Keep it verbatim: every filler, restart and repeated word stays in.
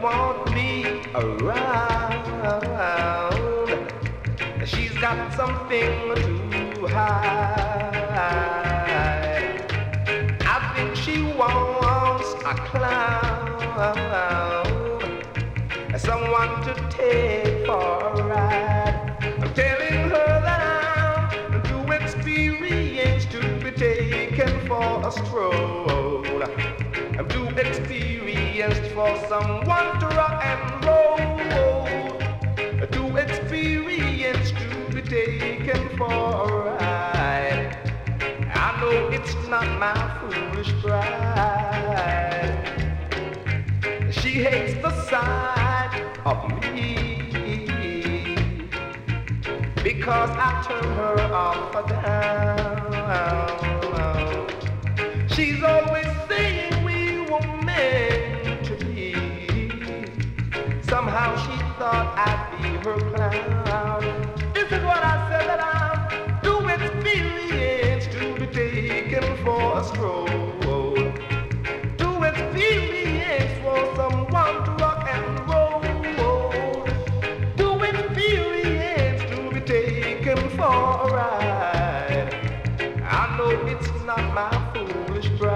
want me around. She's got something to hide. I think she wants a clown, someone to take for a ride. I'm telling her that I'm too experienced to be taken for a stroll. I'm too experienced for someone to rock and roll. Too experienced to be taken for a ride. I know it's not my foolish pride. She hates the sight of me because I turn her off or down. She's always saying we were meant to be. Somehow she thought I'd be her clown. This is what I said, that I'm too experienced to be taken for a stroll. Too experienced for someone to rock and roll. Too experienced to be taken for a ride. I know it's not my foolish pride.